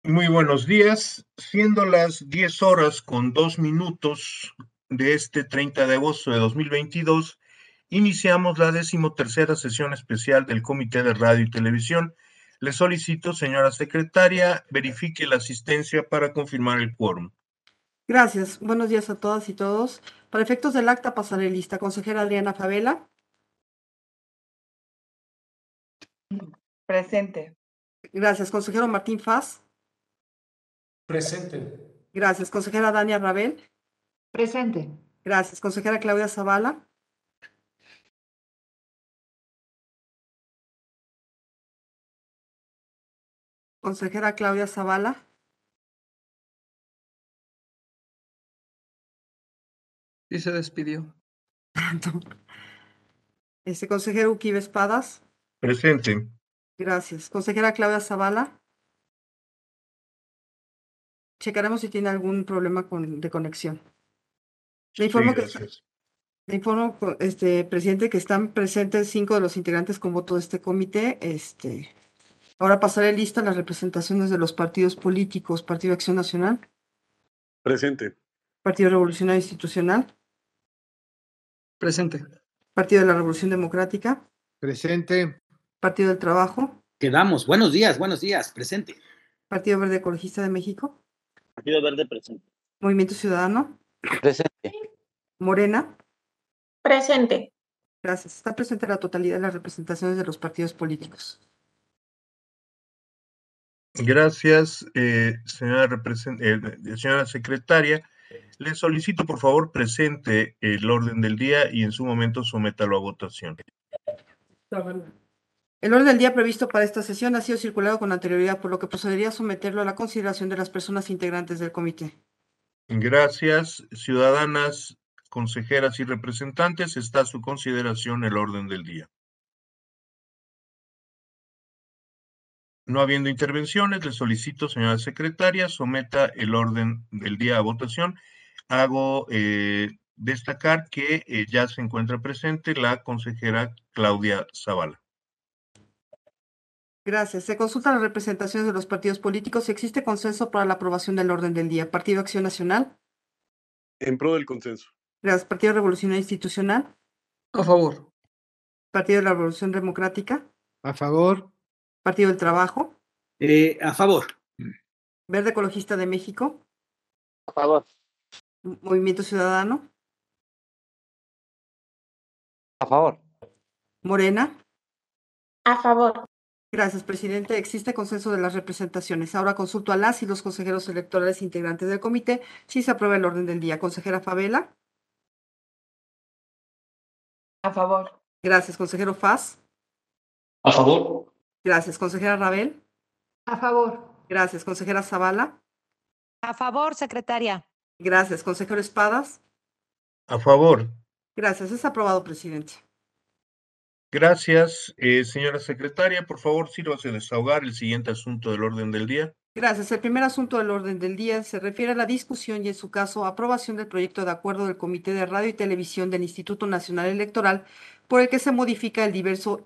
Muy buenos días, siendo las 10 horas con 2 minutos de este 30 de agosto de 2022, iniciamos la 13ª sesión especial del Comité de Radio y Televisión. Le solicito, señora secretaria, verifique la asistencia para confirmar el quórum. Gracias. Buenos días a todas y todos. Para efectos del acta pasaré lista. Consejera Adriana Favela. Presente. Gracias. Consejero Martín Faz. Presente. Gracias. Consejera Dania Rabel. Presente. Gracias. Consejera Claudia Zavala. Consejera Claudia Zavala. Y se despidió. Consejero Uquibe Espadas. Presente. Gracias. Consejera Claudia Zavala. Checaremos si tiene algún problema de conexión. Le informo, gracias. presidente, que están presentes 5 de los integrantes con voto de este comité. Ahora pasaré lista las representaciones de los partidos políticos. Partido Acción Nacional. Presente. Partido Revolucionario Institucional. Presente. Partido de la Revolución Democrática. Presente. Partido del Trabajo. Quedamos. Buenos días. Presente. Partido Verde Ecologista de México. Partido Verde presente. Movimiento Ciudadano. Presente. Morena. Presente. Gracias. Está presente la totalidad de las representaciones de los partidos políticos. Gracias, señora secretaria. Le solicito, por favor, presente el orden del día y en su momento sométalo a votación. El orden del día previsto para esta sesión ha sido circulado con anterioridad, por lo que procedería a someterlo a la consideración de las personas integrantes del comité. Gracias, ciudadanas, consejeras y representantes. Está a su consideración el orden del día. No habiendo intervenciones, le solicito, señora secretaria, someta el orden del día a votación. Hago destacar que ya se encuentra presente la consejera Claudia Zavala. Gracias. Se consultan las representaciones de los partidos políticos y existe consenso para la aprobación del orden del día. Partido Acción Nacional. En pro del consenso. Gracias. Partido Revolucionario Institucional. A favor. Partido de la Revolución Democrática. A favor. Partido del Trabajo. A favor. Verde Ecologista de México. A favor. Movimiento Ciudadano. A favor. Morena. A favor. Gracias, presidente. Existe consenso de las representaciones. Ahora consulto a las y los consejeros electorales integrantes del comité si se aprueba el orden del día. Consejera Favela. A favor. Gracias, consejero Faz. A favor. Gracias, consejera Rabel. A favor. Gracias, consejera Zavala. A favor, secretaria. Gracias, consejero Espadas. A favor. Gracias, es aprobado, presidente. Gracias, señora secretaria. Por favor, sírvase a desahogar el siguiente asunto del orden del día. Gracias. El primer asunto del orden del día se refiere a la discusión y, en su caso, aprobación del proyecto de acuerdo del Comité de Radio y Televisión del Instituto Nacional Electoral, por el que se modifica el diverso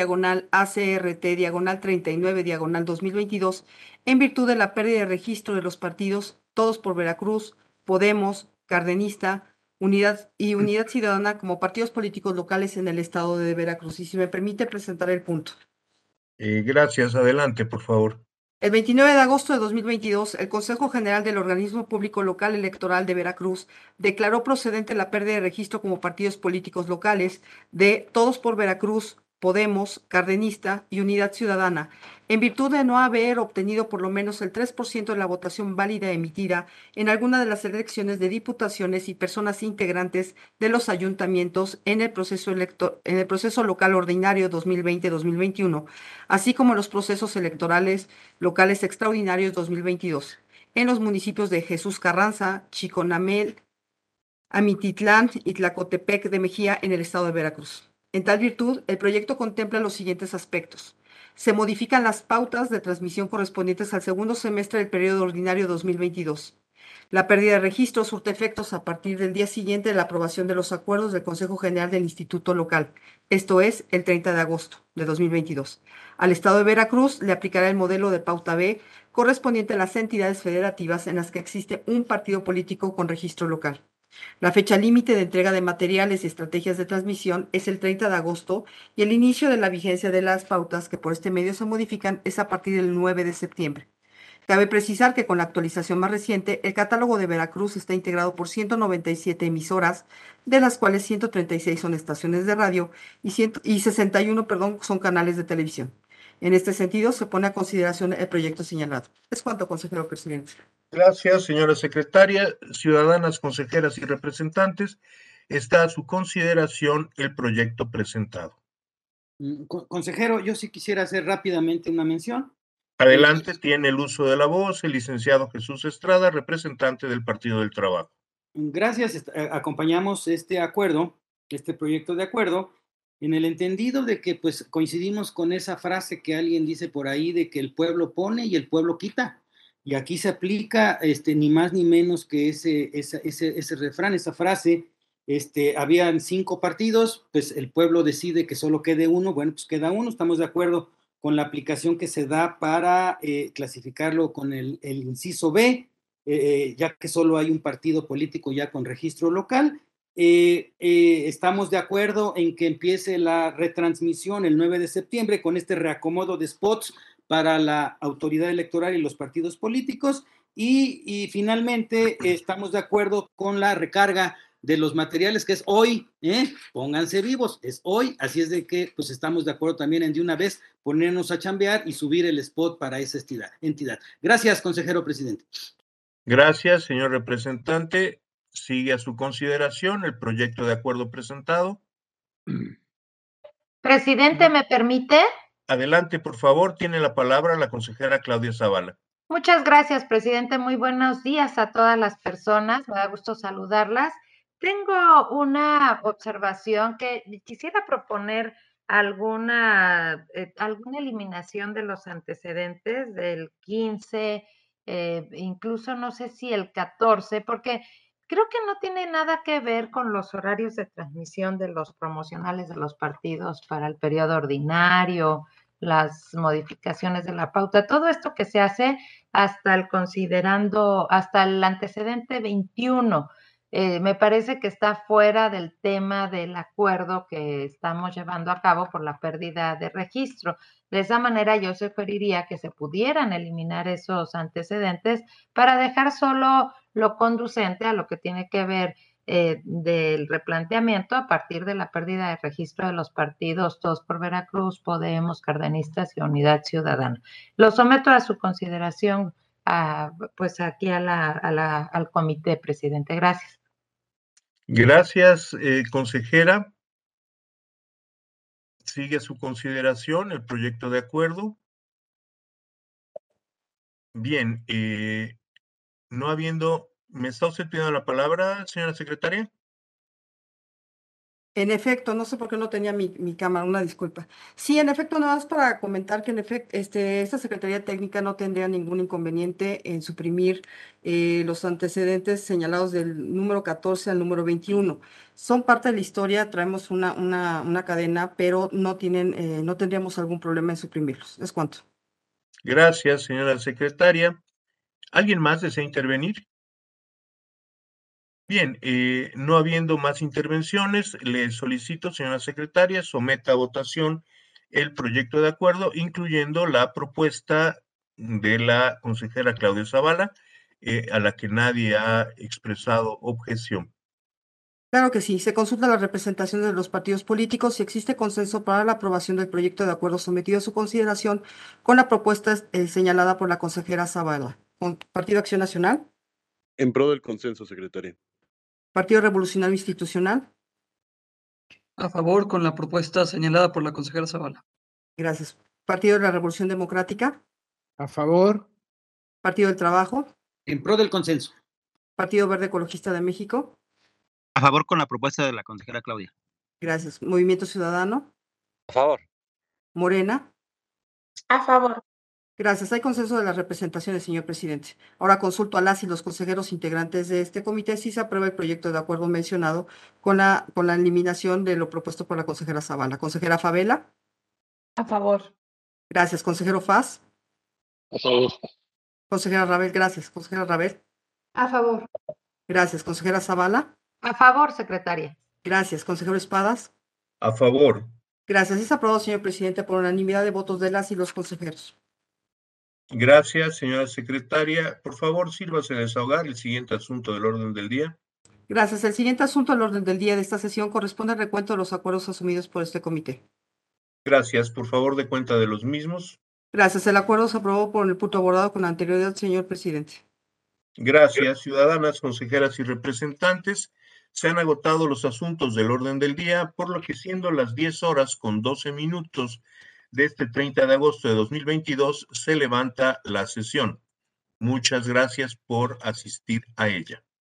INE/ACRT/39/2022, en virtud de la pérdida de registro de los partidos Todos por Veracruz, Podemos, Cardenista, Unidad Ciudadana como partidos políticos locales en el estado de Veracruz. Y si me permite presentar el punto. Gracias. Adelante, por favor. El 29 de agosto de 2022, el Consejo General del Organismo Público Local Electoral de Veracruz declaró procedente la pérdida de registro como partidos políticos locales de Todos por Veracruz, Podemos, Cardenista y Unidad Ciudadana, en virtud de no haber obtenido por lo menos el 3% de la votación válida emitida en alguna de las elecciones de diputaciones y personas integrantes de los ayuntamientos en el proceso local ordinario 2020-2021, así como en los procesos electorales locales extraordinarios 2022, en los municipios de Jesús Carranza, Chiconamel, Amititlán y Tlacotepec de Mejía en el estado de Veracruz. En tal virtud, el proyecto contempla los siguientes aspectos. Se modifican las pautas de transmisión correspondientes al segundo semestre del periodo ordinario 2022. La pérdida de registro surte efectos a partir del día siguiente de la aprobación de los acuerdos del Consejo General del Instituto Local, esto es, el 30 de agosto de 2022. Al Estado de Veracruz le aplicará el modelo de pauta B correspondiente a las entidades federativas en las que existe un partido político con registro local. La fecha límite de entrega de materiales y estrategias de transmisión es el 30 de agosto y el inicio de la vigencia de las pautas que por este medio se modifican es a partir del 9 de septiembre. Cabe precisar que con la actualización más reciente, el catálogo de Veracruz está integrado por 197 emisoras, de las cuales 136 son estaciones de radio y 61, son canales de televisión. En este sentido, se pone a consideración el proyecto señalado. Es cuanto, consejero presidente. Gracias, señora secretaria. Ciudadanas, consejeras y representantes, está a su consideración el proyecto presentado. Consejero, yo sí quisiera hacer rápidamente una mención. Adelante, tiene el uso de la voz el licenciado Jesús Estrada, representante del Partido del Trabajo. Gracias, acompañamos este acuerdo, este proyecto de acuerdo, en el entendido de que pues coincidimos con esa frase que alguien dice por ahí de que el pueblo pone y el pueblo quita. Y aquí se aplica ni más ni menos que ese refrán, esa frase. Habían 5 partidos, pues el pueblo decide que solo quede uno, bueno, pues queda uno, estamos de acuerdo con la aplicación que se da para clasificarlo con el inciso B, ya que solo hay un partido político ya con registro local. Estamos de acuerdo en que empiece la retransmisión el 9 de septiembre con este reacomodo de spots para la autoridad electoral y los partidos políticos y finalmente estamos de acuerdo con la recarga de los materiales, que es hoy, pónganse vivos, es hoy, así es de que pues estamos de acuerdo también en de una vez ponernos a chambear y subir el spot para esa entidad. Gracias, consejero presidente. Gracias, señor representante. Sigue a su consideración el proyecto de acuerdo presentado. Presidente, ¿me permite? Adelante, por favor, tiene la palabra la consejera Claudia Zavala. Muchas gracias, presidente. Muy buenos días a todas las personas. Me da gusto saludarlas. Tengo una observación que quisiera proponer alguna eliminación de los antecedentes del 15, incluso no sé si el 14, porque creo que no tiene nada que ver con los horarios de transmisión de los promocionales de los partidos para el periodo ordinario, las modificaciones de la pauta, todo esto que se hace hasta el antecedente 21. Me parece que está fuera del tema del acuerdo que estamos llevando a cabo por la pérdida de registro. De esa manera yo sugeriría que se pudieran eliminar esos antecedentes para dejar solo lo conducente a lo que tiene que ver del replanteamiento a partir de la pérdida de registro de los partidos Todos por Veracruz, Podemos, Cardenistas y Unidad Ciudadana. Lo someto a su consideración pues aquí al comité, presidente. Gracias. Gracias, consejera. Sigue a su consideración el proyecto de acuerdo. Bien, no habiendo, ¿me está usted pidiendo la palabra, señora secretaria? En efecto, no sé por qué no tenía mi cámara, una disculpa. Sí, en efecto, nada más para comentar que en efecto, esta Secretaría Técnica no tendría ningún inconveniente en suprimir los antecedentes señalados del número 14 al número 21. Son parte de la historia, traemos una cadena, pero no tendríamos algún problema en suprimirlos. Es cuanto. Gracias, señora secretaria. ¿Alguien más desea intervenir? Bien, no habiendo más intervenciones, le solicito, señora secretaria, someta a votación el proyecto de acuerdo, incluyendo la propuesta de la consejera Claudia Zavala, a la que nadie ha expresado objeción. Claro que sí. Se consulta la representación de los partidos políticos si existe consenso para la aprobación del proyecto de acuerdo sometido a su consideración con la propuesta señalada por la consejera Zavala. Partido Acción Nacional. En pro del consenso, secretaria. Partido Revolucionario Institucional. A favor con la propuesta señalada por la consejera Zavala. Gracias. Partido de la Revolución Democrática. A favor. Partido del Trabajo. En pro del consenso. Partido Verde Ecologista de México. A favor con la propuesta de la consejera Claudia. Gracias. Movimiento Ciudadano. A favor. Morena. A favor. Gracias. Hay consenso de las representaciones, señor presidente. Ahora consulto a las y los consejeros integrantes de este comité si se aprueba el proyecto de acuerdo mencionado con la eliminación de lo propuesto por la consejera Zavala. Consejera Favela. A favor. Gracias. Consejero Faz. A favor. Consejera Rabel. Gracias. Consejera Rabel. A favor. Gracias. Consejera Zavala. A favor, secretaria. Gracias. Consejero Espadas. A favor. Gracias. Es aprobado, señor presidente, por unanimidad de votos de las y los consejeros. Gracias, señora secretaria. Por favor, sírvase a desahogar el siguiente asunto del orden del día. Gracias. El siguiente asunto al orden del día de esta sesión corresponde al recuento de los acuerdos asumidos por este comité. Gracias. Por favor, de cuenta de los mismos. Gracias. El acuerdo se aprobó por el punto abordado con anterioridad, señor presidente. Gracias, ciudadanas, consejeras y representantes. Se han agotado los asuntos del orden del día, por lo que siendo las 10:12 de este 30 de agosto de 2022, se levanta la sesión. Muchas gracias por asistir a ella.